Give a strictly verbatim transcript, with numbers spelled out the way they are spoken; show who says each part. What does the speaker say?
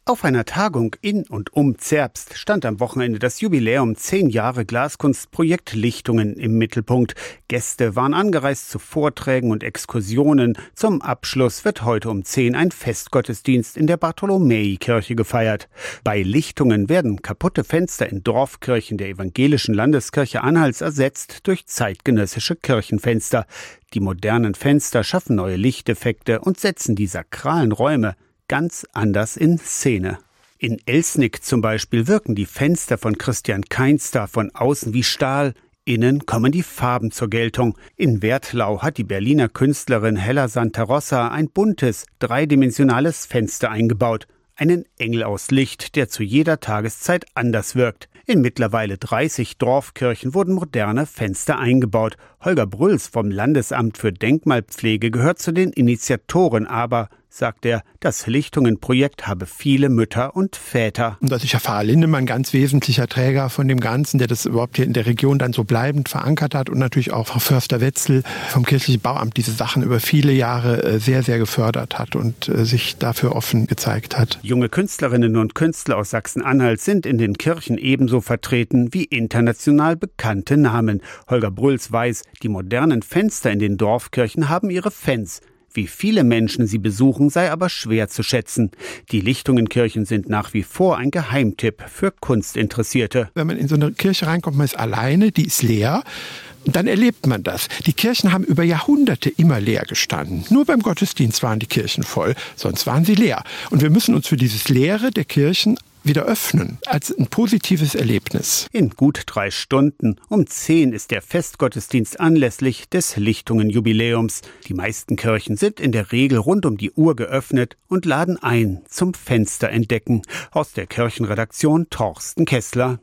Speaker 1: Auf einer Tagung in und um Zerbst stand am Wochenende das Jubiläum zehn Jahre Glaskunstprojekt Lichtungen im Mittelpunkt. Gäste waren angereist zu Vorträgen und Exkursionen. Zum Abschluss wird heute um zehn ein Festgottesdienst in der Bartholomäikirche gefeiert. Bei Lichtungen werden kaputte Fenster in Dorfkirchen der evangelischen Landeskirche Anhalts ersetzt durch zeitgenössische Kirchenfenster. Die modernen Fenster schaffen neue Lichteffekte und setzen die sakralen Räume ganz anders in Szene. In Elsnick zum Beispiel wirken die Fenster von Christian Keinster von außen wie Stahl, innen kommen die Farben zur Geltung. In Wertlau hat die Berliner Künstlerin Hella Santarossa ein buntes, dreidimensionales Fenster eingebaut. Einen Engel aus Licht, der zu jeder Tageszeit anders wirkt. In mittlerweile dreißig Dorfkirchen wurden moderne Fenster eingebaut. Holger Brülls vom Landesamt für Denkmalpflege gehört zu den Initiatoren, aber, sagt er, das Lichtungen-Projekt habe viele Mütter und Väter.
Speaker 2: Und da ist sicher Pfarrer Lindemann ein ganz wesentlicher Träger von dem Ganzen, der das überhaupt hier in der Region dann so bleibend verankert hat, und natürlich auch Frau Förster-Wetzel vom kirchlichen Bauamt diese Sachen über viele Jahre sehr, sehr gefördert hat und sich dafür offen gezeigt hat.
Speaker 1: Junge Künstlerinnen und Künstler aus Sachsen-Anhalt sind in den Kirchen ebenso vertreten wie international bekannte Namen. Holger Brülls weiß, die modernen Fenster in den Dorfkirchen haben ihre Fans. Wie viele Menschen sie besuchen, sei aber schwer zu schätzen. Die Lichtungenkirchen sind nach wie vor ein Geheimtipp für Kunstinteressierte.
Speaker 2: Wenn man in so eine Kirche reinkommt, man ist alleine, die ist leer. Und dann erlebt man das. Die Kirchen haben über Jahrhunderte immer leer gestanden. Nur beim Gottesdienst waren die Kirchen voll, sonst waren sie leer. Und wir müssen uns für dieses Leere der Kirchen wieder öffnen, als ein positives Erlebnis.
Speaker 1: In gut drei Stunden um zehn ist der Festgottesdienst anlässlich des Lichtungen-Jubiläums. Die meisten Kirchen sind in der Regel rund um die Uhr geöffnet und laden ein zum Fenster entdecken. Aus der Kirchenredaktion Torsten Kessler.